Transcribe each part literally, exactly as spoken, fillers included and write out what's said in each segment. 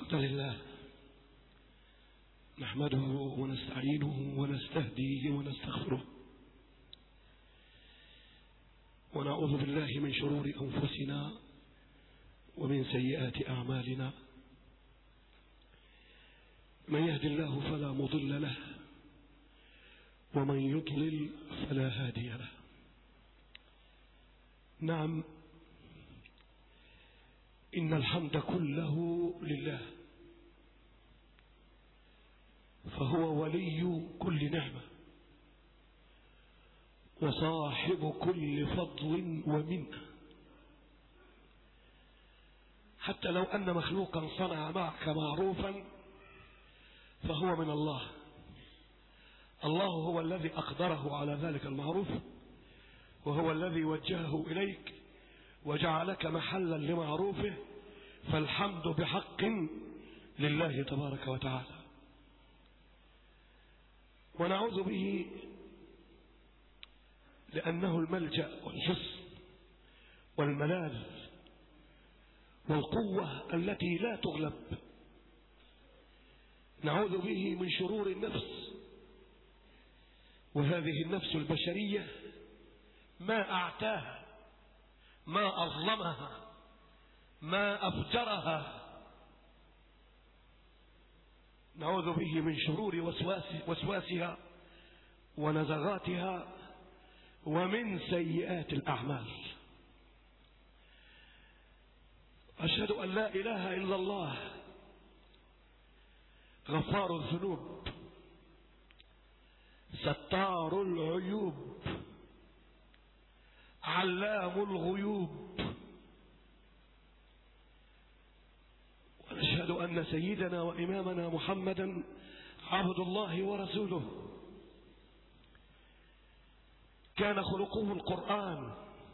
الحمد لله نحمده ونستعينه ونستهديه ونستغفره، ونعوذ بالله من شرور أنفسنا ومن سيئات أعمالنا. من يهد الله فلا مضل له، ومن يضلل فلا هادي له. نعم، إن الحمد كله لله، فهو ولي كل نعمة وصاحب كل فضل ومنة. حتى لو أن مخلوقا صنع معك معروفا فهو من الله. الله هو الذي أقدره على ذلك المعروف، وهو الذي وجهه إليك وجعلك محلا لمعروفه، فالحمد بحق لله تبارك وتعالى. ونعوذ به لأنه الملجأ والحصن والملاذ والقوة التي لا تغلب. نعوذ به من شرور النفس، وهذه النفس البشرية ما أعتاها، ما أظلمها، ما أفجرها. نعوذ به من شرور وسواس وسواسها ونزغاتها ومن سيئات الأعمال. أشهد أن لا إله إلا الله، غفار الذنوب، ستار العيوب، علام الغيوب. ونشهد أن سيدنا وإمامنا محمدا عبد الله ورسوله، كان خلقه القرآن،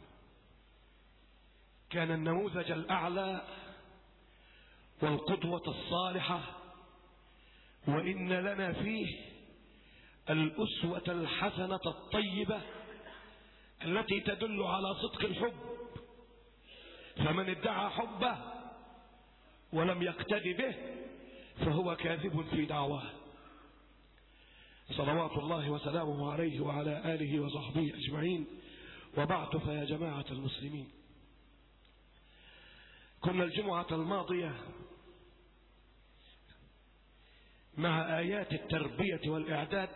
كان النموذج الأعلى والقدوة الصالحة، وإن لنا فيه الأسوة الحسنة الطيبة التي تدل على صدق الحب. فمن ادعى حبه ولم يقتدي به فهو كاذب في دعواه، صلوات الله وسلامه عليه وعلى آله وصحبه أجمعين. وبعد، فيا جماعة المسلمين، كنا الجمعة الماضية مع آيات التربية والإعداد،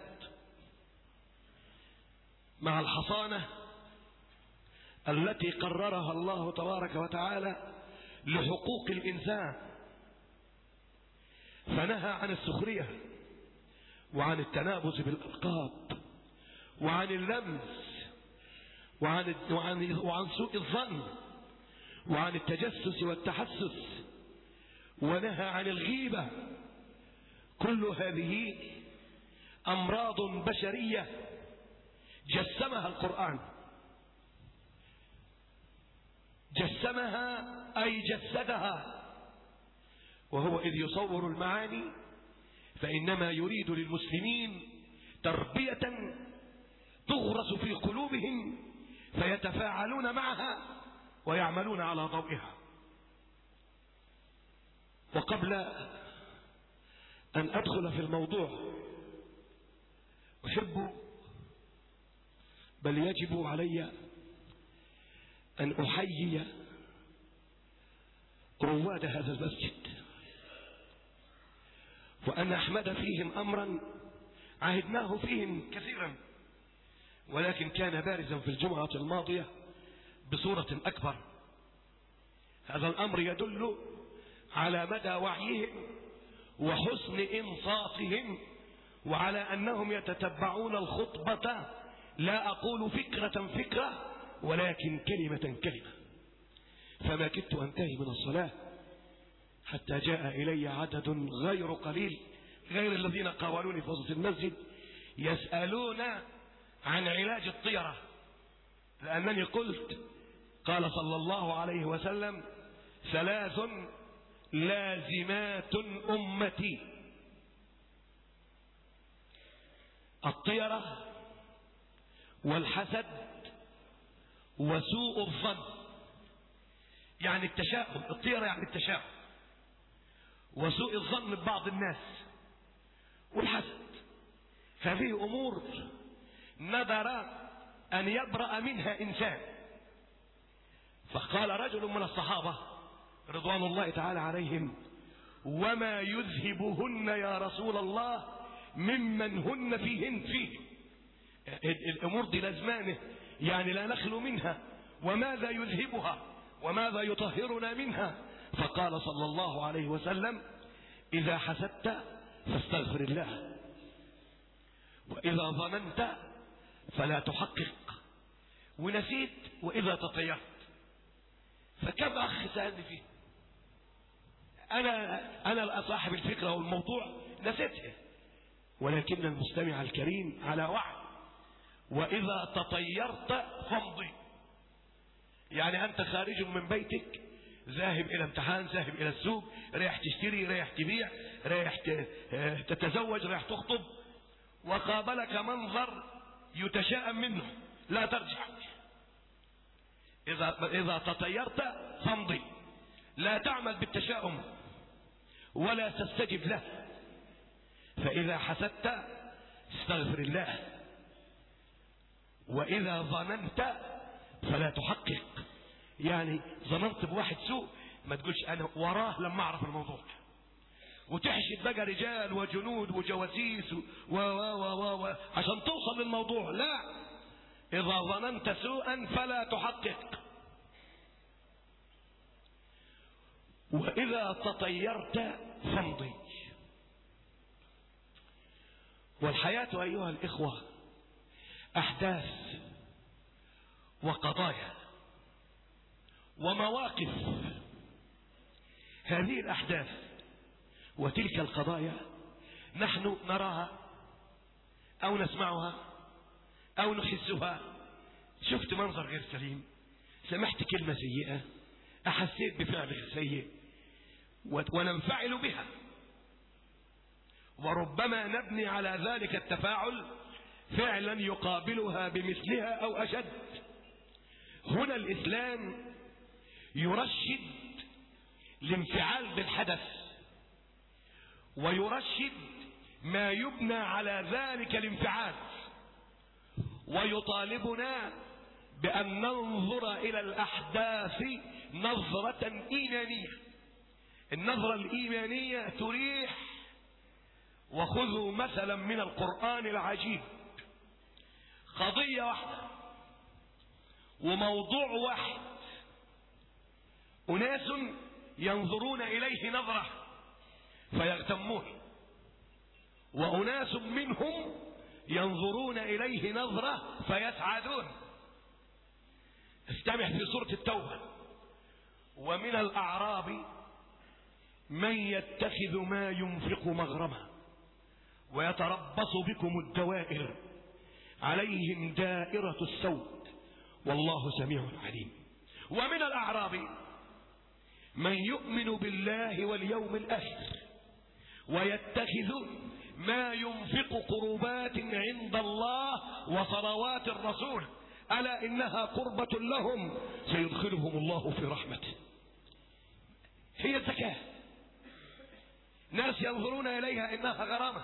مع الحصانة التي قررها الله تبارك وتعالى لحقوق الإنسان، فنهى عن السخرية وعن التنابز بالألقاب وعن اللمس وعن وعن وعن سوء الظن وعن التجسس والتحسس، ونهى عن الغيبة. كل هذه أمراض بشرية جسمها القرآن، جسمها أي جسدها. وهو إذ يصور المعاني فإنما يريد للمسلمين تربية تغرس في قلوبهم فيتفاعلون معها ويعملون على ضوئها. وقبل أن أدخل في الموضوع، أحب بل يجب علي أن أحيي رواد هذا المسجد، وأن أحمد فيهم أمرا عهدناه فيهم كثيرا، ولكن كان بارزا في الجمعة الماضية بصورة أكبر. هذا الأمر يدل على مدى وعيهم وحسن إنصاتهم، وعلى أنهم يتتبعون الخطبة، لا أقول فكرة فكرة ولكن كلمة كلمة. فما كدت أنتهي من الصلاة حتى جاء إلي عدد غير قليل، غير الذين قاولوني في وسط المسجد، يسألون عن علاج الطيرة، لأنني قلت قال صلى الله عليه وسلم: ثلاث لازمات أمتي: الطيرة والحسد وسوء الظن. يعني التشاؤم، الطيرة يعني التشاؤم، وسوء الظن ببعض الناس والحسد. هذه أمور ندر أن يبرأ منها إنسان. فقال رجل من الصحابة رضوان الله تعالى عليهم: وما يذهبهن يا رسول الله ممن هن فيهن فيه. الأمور دي لازمانه، يعني لا نخلو منها. وماذا يذهبها وماذا يطهرنا منها؟ فقال صلى الله عليه وسلم: إذا حسدت فاستغفر الله، وإذا ظننت فلا تحقق، ونسيت وإذا تطيرت. فكم أخ سألني فيه، أنا أنا صاحب الفكرة والموضوع نسيتها، ولكن المستمع الكريم على وعي. وإذا تطيرت فامضي، يعني أنت خارج من بيتك ذاهب إلى امتحان، ذاهب إلى السوق، رايح تشتري، رايح تبيع، رايح تتزوج، رايح تخطب، وقابلك منظر يتشاءم منه، لا ترجع. إذا إذا تطيرت فامضي، لا تعمل بالتشاؤم ولا تستجب له. فإذا حسدت استغفر الله، وإذا ظننت فلا تحقق. يعني ظننت بواحد سوء، ما تقولش أنا وراه لما أعرف الموضوع، وتحشد بقى رجال وجنود وجواسيس و و و و عشان توصل للموضوع. لا، إذا ظننت سوءا فلا تحقق. وإذا تطيرت فامضي. والحياة أيها الإخوة أحداث وقضايا ومواقف. هذه الأحداث وتلك القضايا نحن نراها أو نسمعها أو نحسها. شفت منظر غير سليم، سمعت كلمة سيئة، أحسيت بفعل سيء وننفعل بها، وربما نبني على ذلك التفاعل فعلا يقابلها بمثلها أو أشد. هنا الإسلام يرشد الانفعال بالحدث، ويرشد ما يبنى على ذلك الانفعال، ويطالبنا بأن ننظر إلى الأحداث نظرة إيمانية. النظرة الإيمانية تريح. وخذوا مثلا من القرآن العجيب، قضية واحدة وموضوع واحد، أناس ينظرون إليه نظرة فيغتمون، وأناس منهم ينظرون إليه نظرة فيسعدون. استمع في سورة التوبة: ومن الأعراب من يتخذ ما ينفق مغرما ويتربص بكم الدوائر عليهم دائرة السوء والله سميع عليم. ومن الأعراب من يؤمن بالله واليوم الآخر ويتخذ ما ينفق قربات عند الله وصلوات الرسول ألا إنها قربة لهم سيدخلهم الله في رحمته. هي الزكاة. ناس ينظرون إليها إنها غرامة،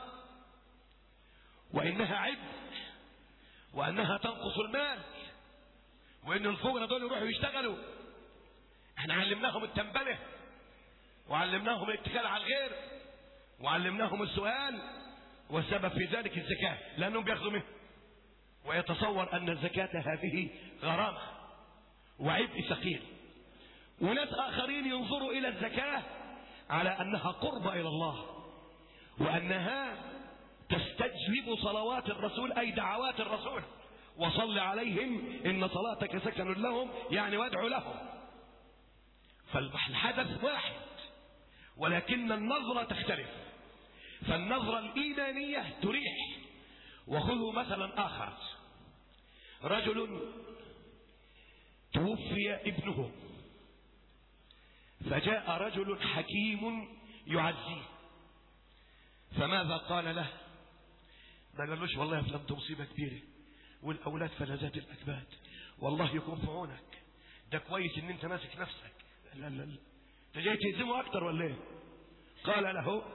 وإنها عبء، وأنها تنقص المال، وإن الفقراء دول يروحوا يشتغلوا. احنا علمناهم التنبله، وعلمناهم الاتكال على الغير، وعلمناهم السؤال، والسبب في ذلك الزكاة، لأنهم بياخذوا منه، ويتصور أن الزكاة هذه غرامة وعبء ثقيل. وناس آخرين ينظروا إلى الزكاة على أنها قربة إلى الله، وأنها تستجلب صلوات الرسول أي دعوات الرسول، وصل عليهم إن صلاتك سكن لهم، يعني وادعوا لهم. فالحدث واحد ولكن النظرة تختلف. فالنظرة الإيمانية تريح. وخذوا مثلا آخر: رجل توفي ابنه، فجاء رجل حكيم يعزيه، فماذا قال له؟ ما قالوش والله يا فلان مصيبة كبيرة والأولاد فلذات الأكباد، والله يكون في عونك، ده كويس إن أنت ماسك نفسك. لا لا لا، أنت جاي تهزمه أكتر ولا إيه؟ قال له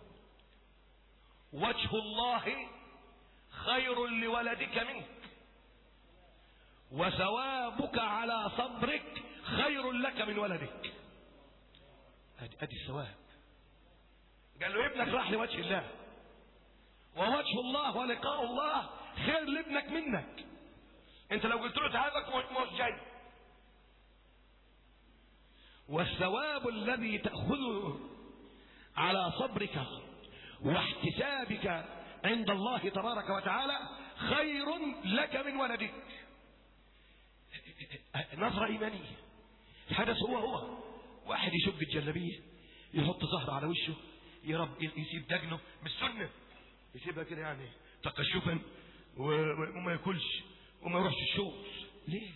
وجه الله خير لولدك منك وثوابك على صبرك خير لك من ولدك. ادي الثواب. قال له ابنك راح لوجه الله، ووجه الله ولقاء الله خير لابنك منك. انت لو قلت له تعالى مش جاي. والثواب الذي تأخذه على صبرك واحتسابك عند الله تبارك وتعالى خير لك من ولدك. نظرة إيمانية. الحدث هو هو واحد يشق الجلابية، يحط زهر على وشه، يرب يسيب دقنه مش سنة، يسيبها كده يعني تقشفا وما ياكلش وما يروحش الشغل. ليه؟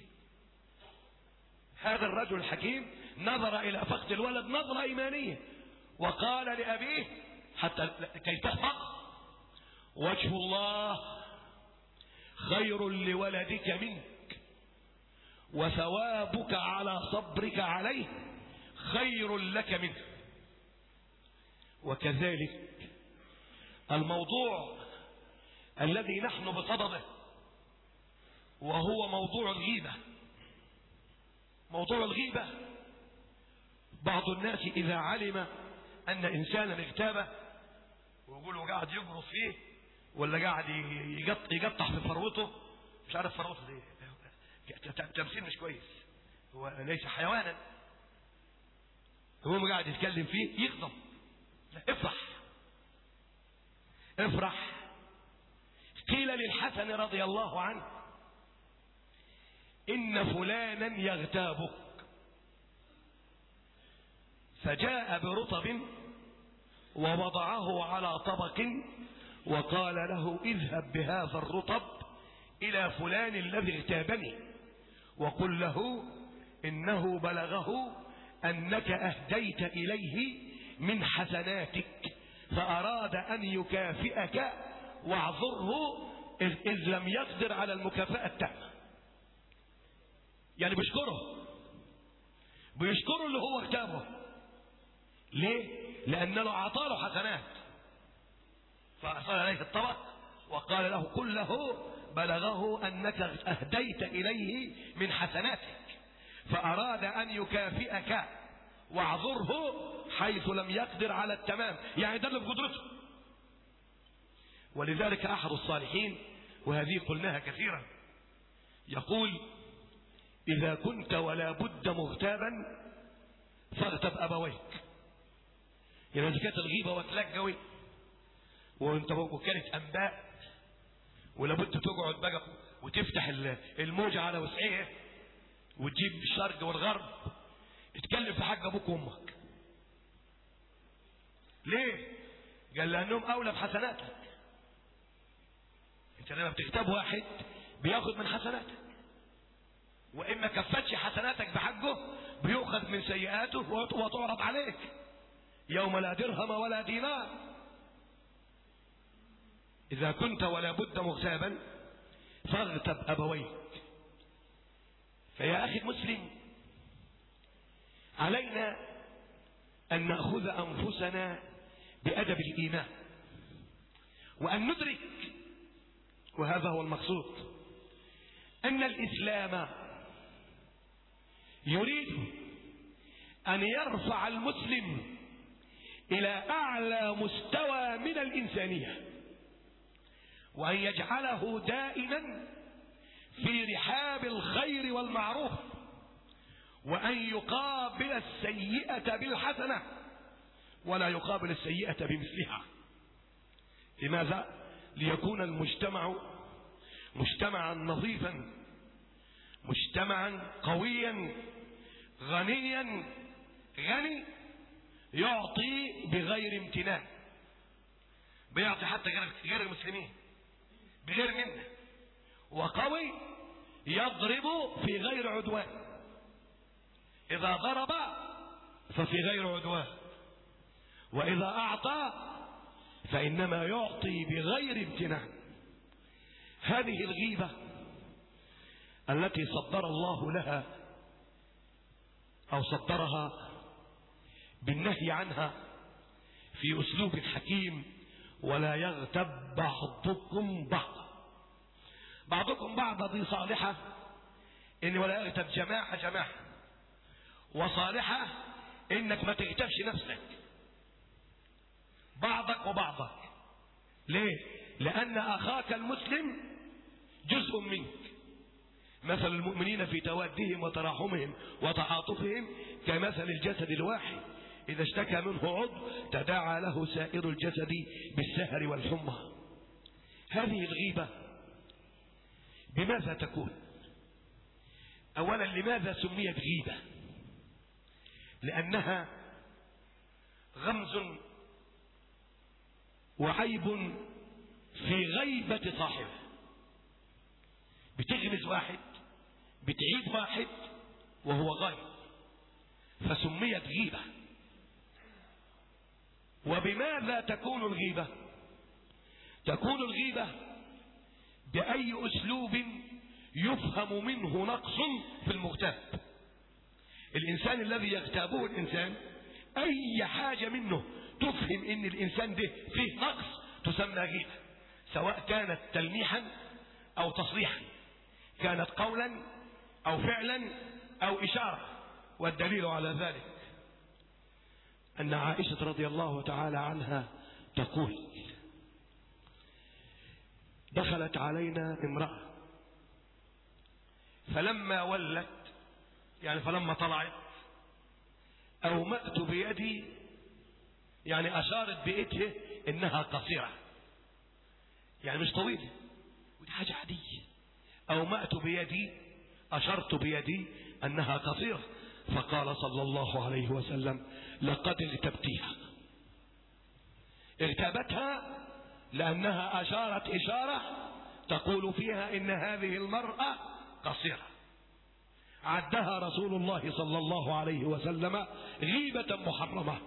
هذا الرجل الحكيم نظر إلى فقد الولد نظرة إيمانية، وقال لأبيه حتى كي تحقق وجه الله خير لولدك منك وثوابك على صبرك عليه خير لك منه. وكذلك الموضوع الذي نحن بصدده وهو موضوع الغيبة. موضوع الغيبة بعض الناس إذا علم أن إنسانا اغتابه ويقولوا قاعد يجرف فيه ولا قاعد يقطع في فروته، مش عارف فروته دي تمثيل مش كويس، هو ليس حيوانا، هو قاعد يتكلم فيه يغضب. افرح افرح. قيل للحسن رضي الله عنه إن فلانا يغتابك، فجاء برطب ووضعه على طبق وقال له اذهب بهذا الرطب إلى فلان الذي اغتابني وقل له إنه بلغه أنك أهديت إليه من حسناتك فأراد أن يكافئك واعذره إذ لم يقدر على المكافأة التامة. يعني بيشكره بيشكره اللي هو اغتابه. ليه؟ لأنه أعطاه حسنات، فأرسل عليه الطبق وقال له قل له بلغه أنك أهديت إليه من حسناتك فأراد أن يكافئك واعذره حيث لم يقدر على التمام، يعني ده اللي بقدرته. ولذلك أحد الصالحين وهذه قلناها كثيرا يقول إذا كنت ولا بد مغتابا فاغتب أبويك. يعني إذا كانت الغيبة وتلقوي وانت وكانت أنباء ولابد تقعد بقى وتفتح الموجة على وسعها وتجيب الشرق والغرب تتكلم في حق أبوك وأمك. ليه؟ قال لأنهم أولى بحسناتك. انت لما بتغتاب واحد بياخد من حسناتك، وإما كفتش حسناتك بحقه بيأخذ من سيئاته وتعرض عليك يوم لا درهم ولا دينار. إذا كنت ولا بد مغتابا فاغتب أبويك. فيا أخي المسلم علينا أن نأخذ أنفسنا بأدب الإيمان وأن ندرك، وهذا هو المقصود، أن الإسلام يريد أن يرفع المسلم إلى أعلى مستوى من الإنسانية وأن يجعله دائما في رحاب الخير والمعروف وأن يقابل السيئة بالحسنة ولا يقابل السيئة بمثلها. لماذا؟ ليكون المجتمع مجتمعا نظيفا، مجتمعا قويا غنيا غني يعطي بغير امتنان، بيعطي حتى غير المسلمين بغير منه، وقوي يضرب في غير عدوان. إذا ضرب ففي غير عدوان، وإذا أعطى فإنما يعطي بغير امتنان. هذه الغيبة التي صدر الله لها أو صدرها بالنهي عنها في أسلوب حكيم: ولا يغتب بعضكم بعضا. بعضكم بعضا دي صالحة، إن ولا يغتب جماعة جماعة، وصالحة إنك ما تغتبش نفسك، بعضك وبعضك. ليه؟ لأن أخاك المسلم جزء منك. مثل المؤمنين في توادهم وتراحمهم وتعاطفهم كمثل الجسد الواحد إذا اشتكى منه عضو تداعى له سائر الجسد بالسهر والحمى. هذه الغيبة بماذا تكون؟ أولا، لماذا سميت غيبة؟ لأنها غمز وعيب في غيبة صاحبه. بتغمز واحد، بتعيب واحد وهو غايب، فسميت غيبة. وبماذا تكون الغيبة؟ تكون الغيبة بأي أسلوب يفهم منه نقص في المغتاب. الإنسان الذي يغتابه الإنسان، أي حاجة منه تفهم إن الإنسان ده فيه نقص تسمى غيبة، سواء كانت تلميحا أو تصريحا، كانت قولا أو فعلا أو إشارة. والدليل على ذلك أن عائشة رضي الله تعالى عنها تقول: دخلت علينا امرأة فلما ولت، يعني فلما طلعت، أومأت بيدي، يعني أشارت بإيدها إنها قصيرة، يعني مش طويلة، ودي حاجة عادية. أومأت بيدي، أشرت بيدي أنها قصيرة، فقال صلى الله عليه وسلم: لقد اغتبتيها. اغتابتها لأنها أشارت إشارة تقول فيها إن هذه المرأة قصيرة. عدها رسول الله صلى الله عليه وسلم غيبة محرمة.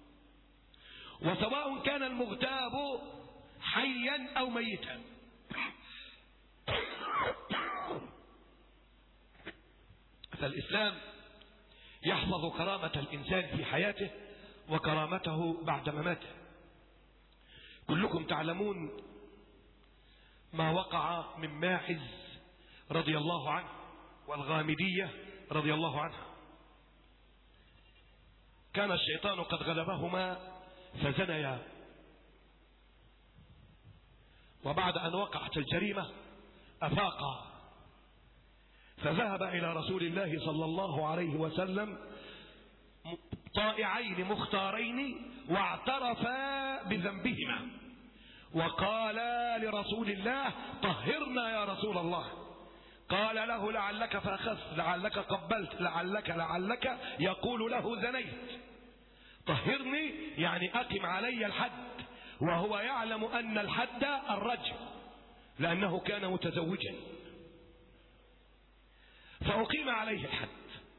وسواء كان المغتاب حيا أو ميتا. فالإسلام يحفظ كرامة الإنسان في حياته وكرامته بعد مماته. كلكم تعلمون ما وقع من ماعز رضي الله عنه والغامدية رضي الله عنها. كان الشيطان قد غلبهما فزنيا، وبعد أن وقعت الجريمة أفاقا، فذهب إلى رسول الله صلى الله عليه وسلم طائعين مختارين، واعترفا بذنبهما، وقالا لرسول الله: طهرنا يا رسول الله. قال له: لعلك فأخذت، لعلك قبلت، لعلك لعلك يقول له: زنيت. طهرني يعني أقم علي الحد، وهو يعلم أن الحد الرجم لأنه كان متزوجا، فأقيم عليه الحد.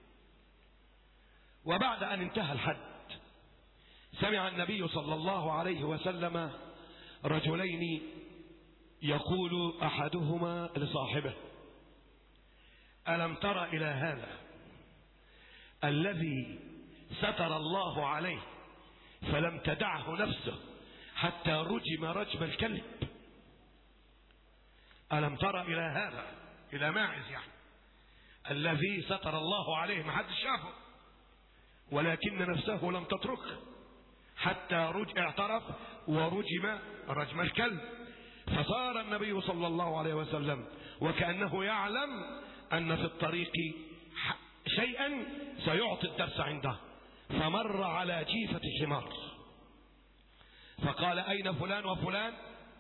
وبعد أن انتهى الحد سمع النبي صلى الله عليه وسلم رجلين يقول أحدهما لصاحبه: ألم تر إلى هذا الذي ستر الله عليه فلم تدعه نفسه حتى رجم رجم الكلب؟ ألم تر إلى هذا، إلى ماعز يعني، الذي ستر الله عليه، ما حد شافه، ولكن نفسه لم تتركه حتى رج اعترف ورجم رجم الكلب. فصار النبي صلى الله عليه وسلم وكأنه يعلم أن في الطريق شيئا سيعطي الدرس عنده، فمر على جيفة حمار فقال: أين فلان وفلان؟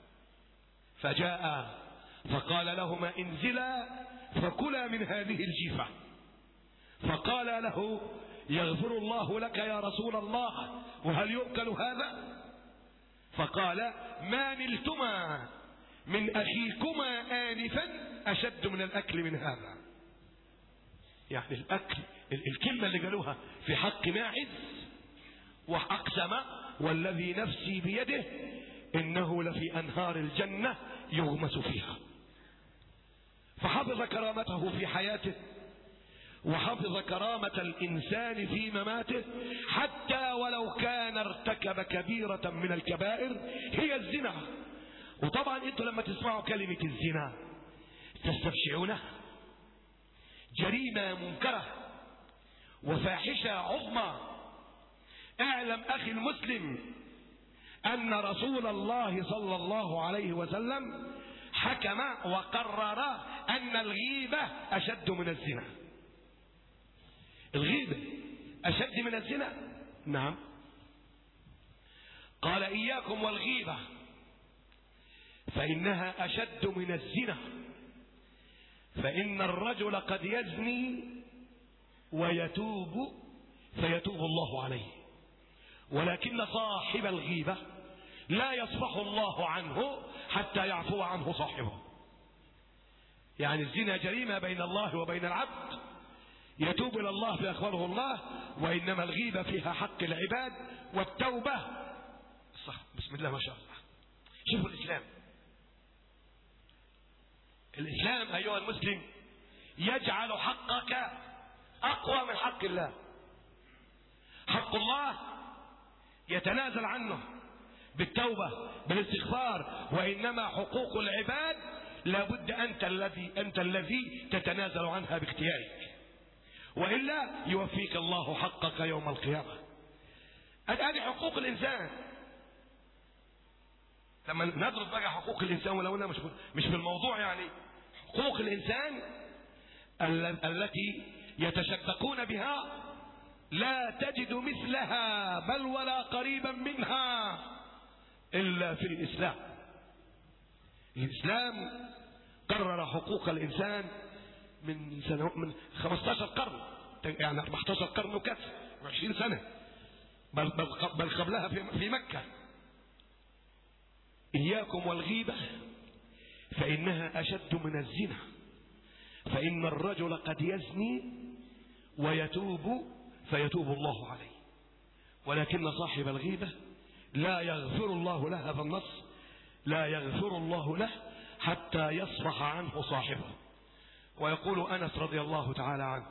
فجاء فقال لهما: انزلا فكلا من هذه الجيفة. فقال له: يغفر الله لك يا رسول الله، وهل يؤكل هذا؟ فقال: ما نلتما من أخيكما آنفا أشد من الأكل من هذا. يعني الأكل، الكلمة اللي قالوها في حق ماعز، وأقسم والذي نفسي بيده إنه لفي أنهار الجنة يغمس فيها. فحفظ كرامته في حياته وحفظ كرامة الإنسان في مماته، حتى ولو كان ارتكب كبيرة من الكبائر هي الزنا. وطبعا انتوا لما تسمعوا كلمة الزنا تستبشعونها، جريمة منكرة وفاحشة عظمى. اعلم أخي المسلم أن رسول الله صلى الله عليه وسلم حكم وقرر أن الغيبة أشد من الزنا. الغيبة أشد من الزنا، نعم. قال إياكم والغيبة فإنها أشد من الزنا، فإن الرجل قد يزني ويتوب فيتوب الله عليه، ولكن صاحب الغيبة لا يصفح الله عنه حتى يعفو عنه صاحبه. يعني الزنا جريمة بين الله وبين العبد، يتوب إلى الله فيغفره الله، وإنما الغيبة فيها حق العباد والتوبة. صح، بسم الله ما شاء الله. شوفوا الإسلام، الإسلام أيها المسلم يجعل حقك أقوى من حق الله. حق الله يتنازل عنه بالتوبة بالاستغفار، وإنما حقوق العباد لابد أنت الذي أنت الذي تتنازل عنها باختيارك، وإلا يوفيك الله حقك يوم القيامة. هذه حقوق الإنسان. لما ندرس بقى حقوق الإنسان، ولو أنها مش مش في الموضوع، يعني حقوق الإنسان التي يتشدقون بها لا تجد مثلها بل ولا قريبا منها إلا في الإسلام. الإسلام قرر حقوق الإنسان من سنة من خمسة عشر قرن، يعني أربعة عشر قرن وكسر وعشرين سنة، بل, بل, بل قبلها في, في مكة. إياكم والغيبة فإنها أشد من الزنا، فإن الرجل قد يزني ويتوب فيتوب الله عليه، ولكن صاحب الغيبة لا يغفر الله له. هذا النص لا يغفر الله له حتى يصفح عنه صاحبه. ويقول أنس رضي الله تعالى عنه: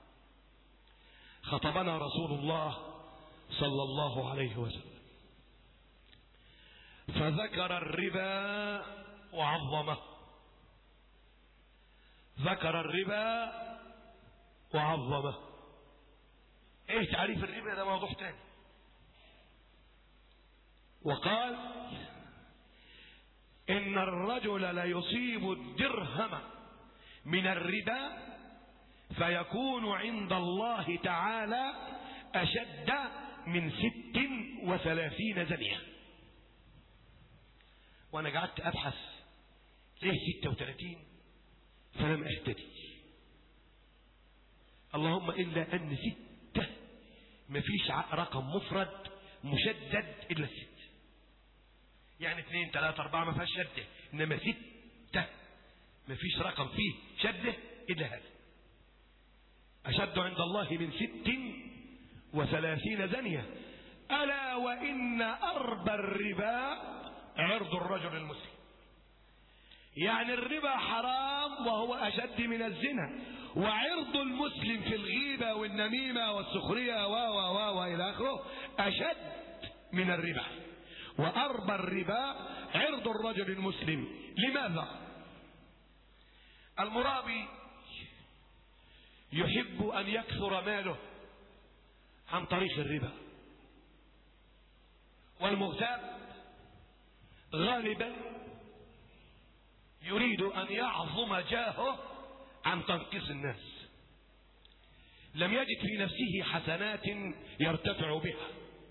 خطبنا رسول الله صلى الله عليه وسلم فذكر الربا وعظمه. ذكر الربا وعظمه. ايه تعريف الربا؟ ده موضوع تاني. وقال: ان الرجل ليصيب الدرهم من الربا فيكون عند الله تعالى أشد من ست وثلاثين زنية. وأنا قعدت أبحث ليه ستة وثلاثين فلم أهتدي، اللهم إلا أن ستة مفيش رقم مفرد مشدد إلا الست، يعني اثنين ثلاثة أربعة ما فيهاش شدة، إنما ستة مفيش رقم فيه شدة إلا هذا، أشد عند الله من ست وثلاثين زنية. ألا وإن أربى الربا عرض الرجل المسلم. يعني الربا حرام وهو أشد من الزنا، وعرض المسلم في الغيبة والنميمة والسخرية و و و وإلى آخره أشد من الربا. وأربى الربا عرض الرجل المسلم. لماذا؟ المرابي يحب أن يكثر ماله عن طريق الربا، والمغتاب غالبا يريد أن يعظم جاهه عن تنقيص الناس. لم يجد في نفسه حسنات يرتفع بها،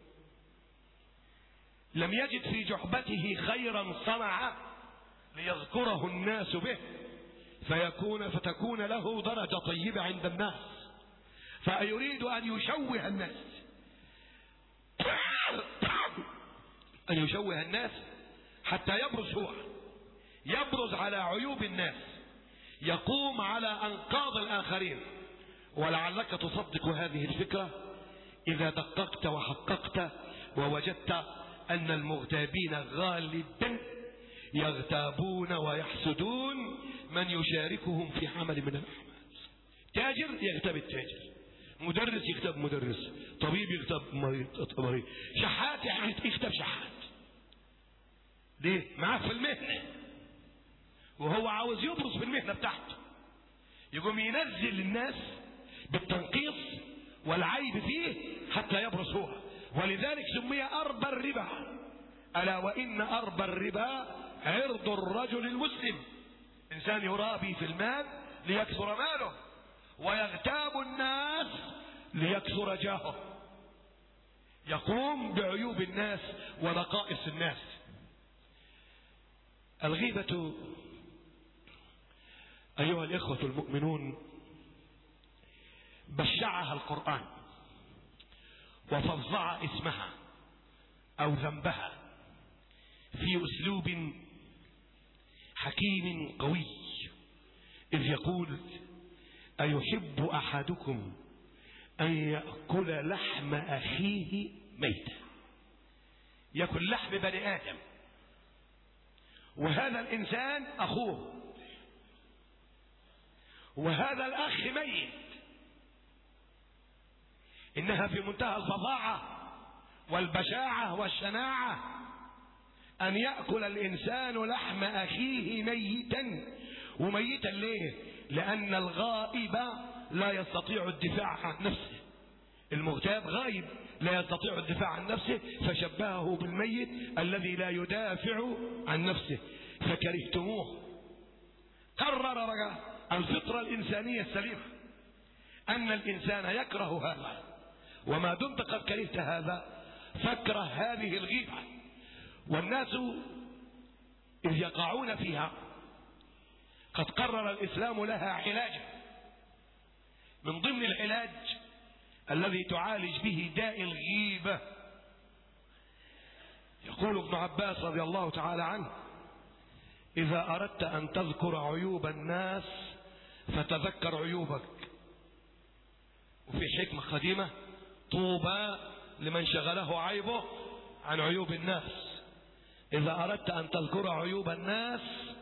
لم يجد في جحبته خيرا صنع ليذكره الناس به فيكون فتكون له درجة طيبة عند الناس، فيريد أن يشوه الناس أن يشوه الناس حتى يبرز هو، يبرز على عيوب الناس، يقوم على أنقاض الآخرين. ولعلك تصدق هذه الفكرة إذا دققت وحققت ووجدت أن المغتابين غالبا يغتابون ويحسدون من يشاركهم في عمل من الأعمال. تاجر يغتاب التاجر، مدرس يغتاب مدرس، طبيب يغتاب مريض، شحات يغتاب شحات. ليه؟ معاه في المهنة وهو عاوز يبرز في المهنة بتاعته، يقوم ينزل الناس بالتنقيص والعيب فيه حتى يبرز هو. ولذلك سمي أربى الربا. ألا وإن أربى الربا عرض الرجل المسلم. إنسان يرابي في المال ليكثر ماله، ويغتاب الناس ليكثر جاهه، يقوم بعيوب الناس ونقائص الناس. الغيبة أيها الإخوة المؤمنون بشعها القرآن وفظع اسمها أو ذنبها في أسلوب حكيم قوي، إذ يقول: أيحب أحدكم أن يأكل لحم أخيه ميتا؟ يأكل لحم بني آدم، وهذا الإنسان أخوه، وهذا الأخ ميت. إنها في منتهى الفظاعة والبشاعة والشناعة أن يأكل الإنسان لحم أخيه ميتا. وميتا ليه؟ لأن الغائب لا يستطيع الدفاع عن نفسه، المغتاب غائب لا يستطيع الدفاع عن نفسه، فشبهه بالميت الذي لا يدافع عن نفسه فكرهتموه. قرر بقى الفطرة الإنسانية السليمة أن الإنسان يكره هذا، وما دمت قد كرهت هذا فاكره هذه الغيبة. والناس إذ يقعون فيها قد قرر الإسلام لها علاجا. من ضمن العلاج الذي تعالج به داء الغيبة، يقول ابن عباس رضي الله تعالى عنه: إذا أردت أن تذكر عيوب الناس فتذكر عيوبك. وفي حكمة قديمة: طوبى لمن شغله عيبه عن عيوب الناس. إذا أردت أن تذكر عيوب الناس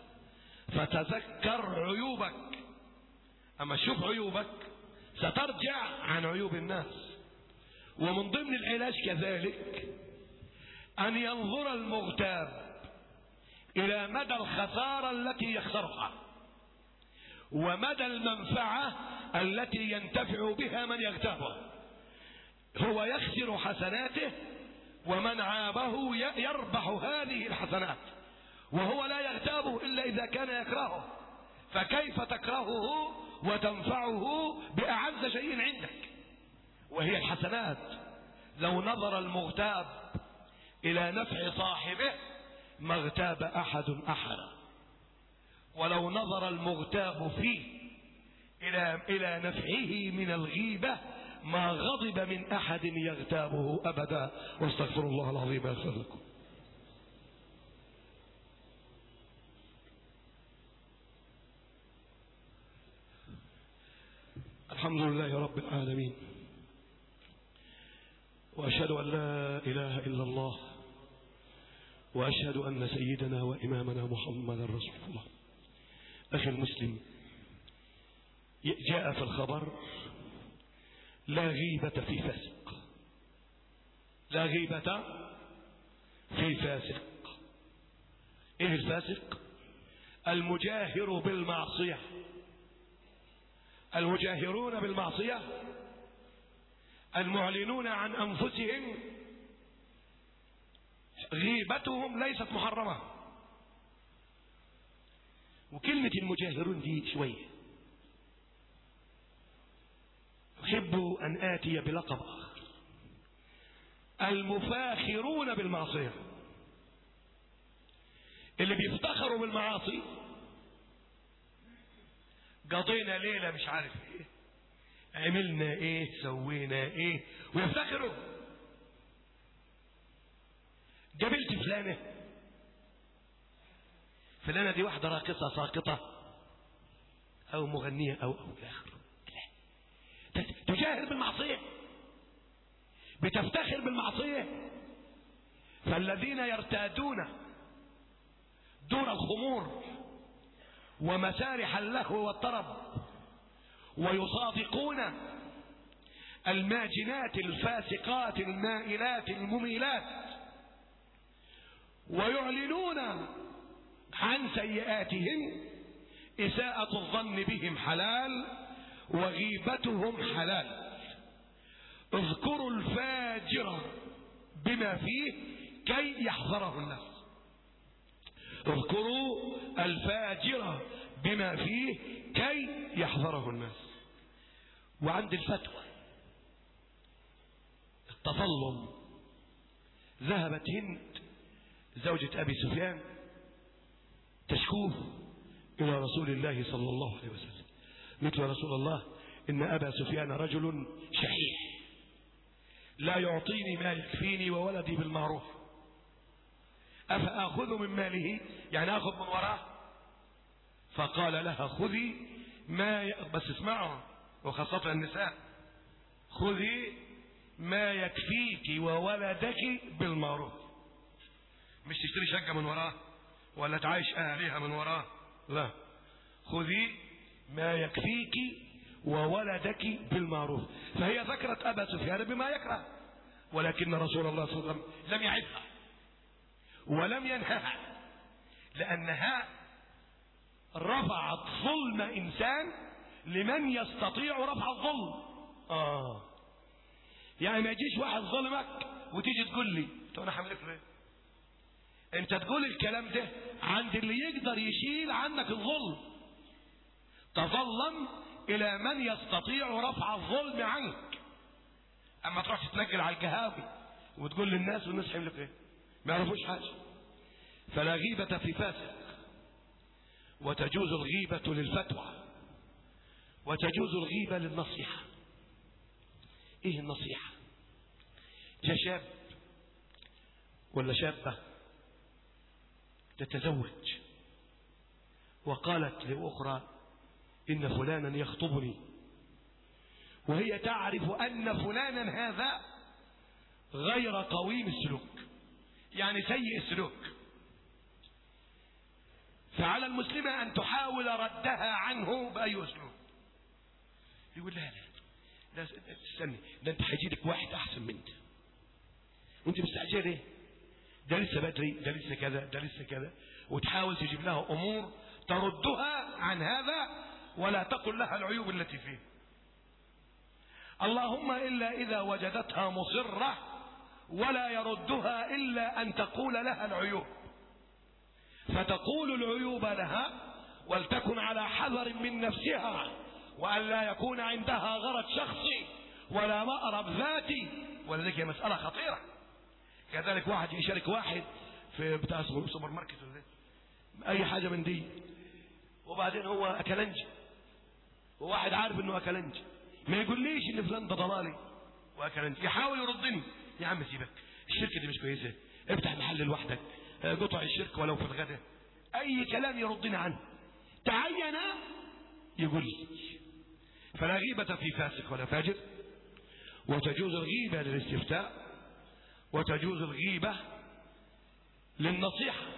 فتذكر عيوبك، أما شوف عيوبك سترجع عن عيوب الناس. ومن ضمن العلاج كذلك أن ينظر المغتاب إلى مدى الخسارة التي يخسرها ومدى المنفعة التي ينتفع بها من يغتابه. هو يخسر حسناته، ومن عابه يربح هذه الحسنات، وهو لا يغتابه إلا إذا كان يكرهه. فكيف تكرهه وتنفعه بأعز شيء عندك وهي الحسنات؟ لو نظر المغتاب إلى نفع صاحبه ما اغتاب أحد أحدا، ولو نظر المغتاب فيه إلى إلى نفعه من الغيبة ما غضب من أحد يغتابه أبدا. واستغفر الله العظيم يغفر لكم. الحمد لله رب العالمين، وأشهد أن لا إله إلا الله، وأشهد أن سيدنا وإمامنا محمد رسول الله. أخي المسلم، جاء في الخبر: لا غيبة في فاسق، لا غيبة في فاسق. إيه الفاسق؟ المجاهر بالمعصية. المجاهرون بالمعصية المعلنون عن أنفسهم غيبتهم ليست محرمة. وكلمة المجاهرون دي شوية أحب أن آتي بلقب آخر: المفاخرون بالمعصية، اللي بيفتخروا بالمعاصي. قضينا ليلة مش عارف ايه، عملنا ايه، سوينا ايه، ويفتخروا. قابلت فلانة، فلانة دي واحدة راقصة ساقطة او مغنية او او الى اخره. تجاهر بالمعصية، بتفتخر بالمعصية. فالذين يرتادون دور الخمور ومسارح اللهو والطرب ويصادقون الماجنات الفاسقات المائلات المميلات، ويعلنون عن سيئاتهم. إساءة الظن بهم حلال وغيبتهم حلال. اذكروا الفاجر بما فيه كي يحذره الناس. اذكروا الفاجر بما فيه كي يحذره الناس. وعند الفتوى التظلم، ذهبت هند زوجة أبي سفيان تشكوه إلى رسول الله صلى الله عليه وسلم. قالت يا رسول الله إن أبا سفيان رجل شحيح لا يعطيني ما يكفيني وولدي بالمعروف، أفأخذ من ماله؟ يعني أخذ من وراه؟ فقال لها خذي ما ي... بس اسمعوا وخاصة النساء، خذي ما يكفيك وولدك بالمعروف. مش تشتري شقة من وراه ولا تعيش أهلها من وراه، لا، خذي ما يكفيك وولدك بالمعروف. فهي ذكرت أبا سفيان بما يكره، ولكن رسول الله صلى الله عليه وسلم لم يعظها ولم ينهها، لأنها رفعت ظلم إنسان لمن يستطيع رفع الظلم. آه يعني ما يجيش واحد ظلمك وتيجي تقول لي طب أنا حملك ليه؟ أنت تقول الكلام ده عند اللي يقدر يشيل عنك الظلم. تظلم إلى من يستطيع رفع الظلم عنك. أما تروح تتنقل على القهاوي وتقول للناس والناس حملك ليه؟ ما يعرفوش حاجة. فلا غيبة في فاسق، وتجوز الغيبة للفتوى، وتجوز الغيبة للنصيحة. ايه النصيحة؟ جاء شاب ولا شابة تتزوج وقالت لأخرى إن فلانا يخطبني، وهي تعرف أن فلانا هذا غير قويم السلوك، يعني سيء السلوك، فعلى المسلمة أن تحاول ردها عنه بأي أسلوب. يقول لا لا لا استني، ده أنت هيجيلك واحد أحسن منك، وأنت مستعجل إيه؟ ده لسه بدري، ده لسه كذا، ده لسه كذا، وتحاول تجيب لها أمور تردها عن هذا ولا تقل لها العيوب التي فيه. اللهم إلا إذا وجدتها مصرة ولا يردها إلا أن تقول لها العيوب، فتقول العيوب لها ولتكن على حذر من نفسها، وأن لا يكون عندها غرض شخصي ولا مأرب ذاتي، ولذلك هي مسألة خطيرة. كذلك واحد يشارك واحد في بتاع سوبر ماركت ولا أي حاجة من دي، وبعدين هو أكلنجي وواحد عارف إنه أكلنجي، ما يقوليش إن فلان ده ضلالي وأكلنجي، يحاول يردني. يا عم سيبك، الشركة دي مش كويسة، افتح محل لوحدك، قطع الشركة ولو في الغداء، أي كلام يردني عنه تعين يقول لي. فلا غيبة في فاسق ولا فاجر، وتجوز الغيبة للاستفتاء، وتجوز الغيبة للنصيحة.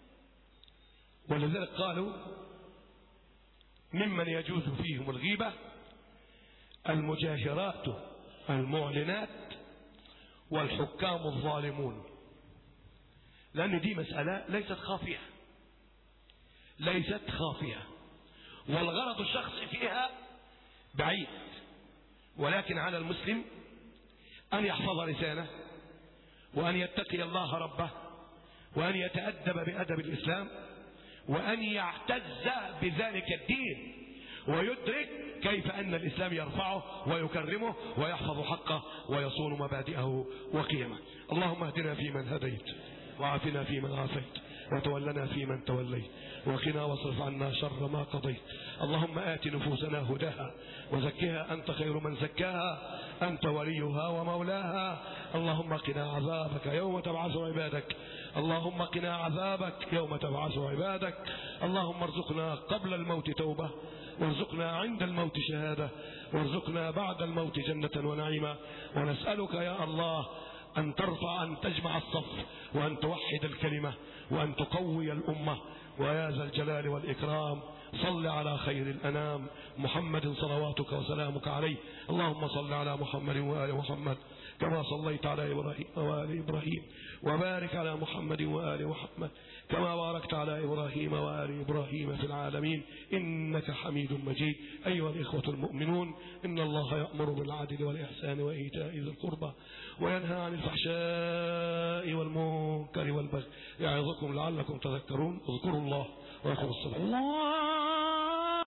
ولذلك قالوا ممن يجوز فيهم الغيبة المجاهرات المعلنات والحكام الظالمون، لأن دي مسألة ليست خافية، ليست خافية، والغرض الشخصي فيها بعيد، ولكن على المسلم أن يحفظ لسانه، وأن يتقي الله ربه، وأن يتأدب بأدب الإسلام، وأن يعتز بذلك الدين، ويدرك كيف أن الإسلام يرفعه ويكرمه ويحفظ حقه ويصون مبادئه وقيمه. اللهم اهدنا فيمن هديت، وعافنا فيمن عافيت، وتولنا فيمن توليت، وقنا واصرف عنا شر ما قضيت. اللهم آت نفوسنا هداها وزكها أنت خير من زكاها، أنت وليها ومولاها. اللهم قنا عذابك يوم تبعث عبادك، اللهم قنا عذابك يوم تبعث عبادك. اللهم ارزقنا قبل الموت توبة، وارزقنا عند الموت شهادة، وارزقنا بعد الموت جنة ونعيما. ونسألك يا الله أن ترفع، أن تجمع الصف، وأن توحد الكلمة، وأن تقوي الأمة، ويا ذا الجلال والإكرام. صل على خير الأنام محمد صلواتك وسلامك عليه. اللهم صل على محمد وآل محمد كما صليت على إبراهيم وآل إبراهيم، وبارك على محمد وآل محمد كما باركت على إبراهيم وآل إبراهيم في العالمين إنك حميد مجيد. أيها الإخوة المؤمنون، إن الله يأمر بالعدل والإحسان وإيتاء ذي القربى وينهى عن الفحشاء والمنكر والبغي يعظكم لعلكم تذكرون. اذكروا الله ويقم الصلاة.